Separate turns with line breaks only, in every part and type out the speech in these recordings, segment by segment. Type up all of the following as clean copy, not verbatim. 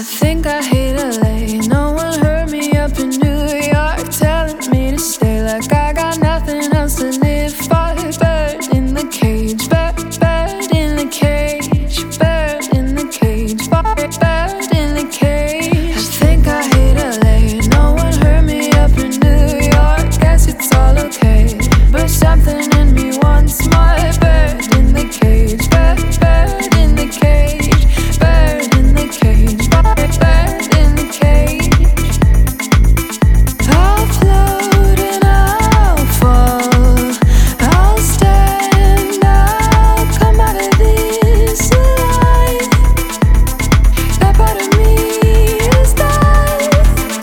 think I hate LA. No one heard me up in New York, telling me to stay like I got nothing else to live for. Bird in the cage, bird in the cage, bird in the cage, bird in the cage. I think I hate LA. No one heard me up in New York. Guess it's all okay, but something in me wants more. Bird in the cage, bird in the cage, bird in the cage, bird in the cage. I'll float and I'll fall, I'll stand, I'll come out of this alive. That part of me is died.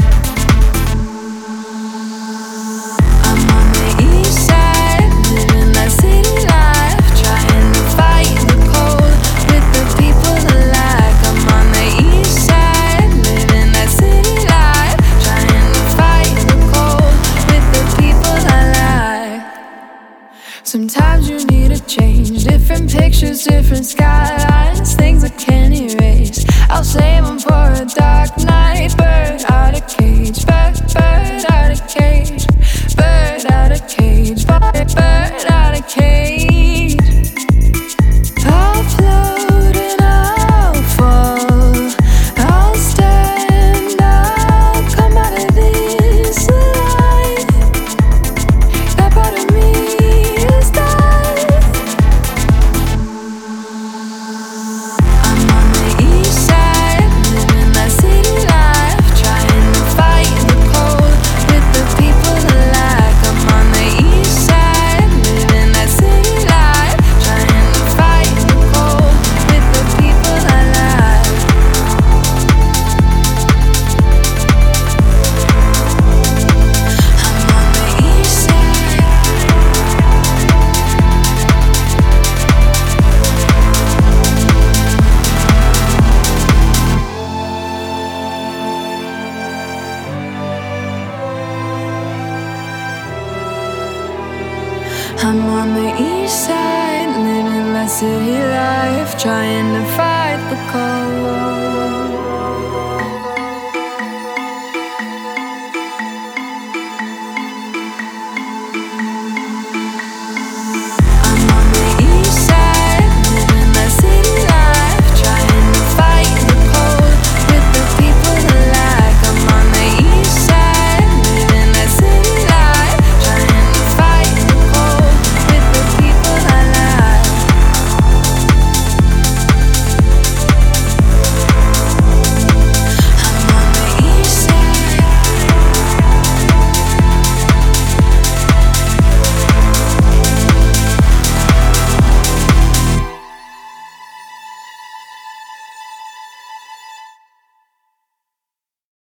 I'm on the east side, living that city life, trying to fight the cold with the people I like. I'm on the east side, living that city life, trying to fight the cold with the people I like. Sometimes you need a change, different pictures, different skylines, things I can't erase. I'll save them for a dark night. Bird out of cage, bird out of cage, bird out of cage, bird out of cage. I'll float and I'll fall, I'll stand, I'll come out of this alive. That part of me is died. I'm on the east side, living that city life, trying to fight the cold with the people I like. I'm on the east side, living that city life, trying to fight the cold with the people I like. I'm on the east side. I'm on the east side, living that city life, trying to fight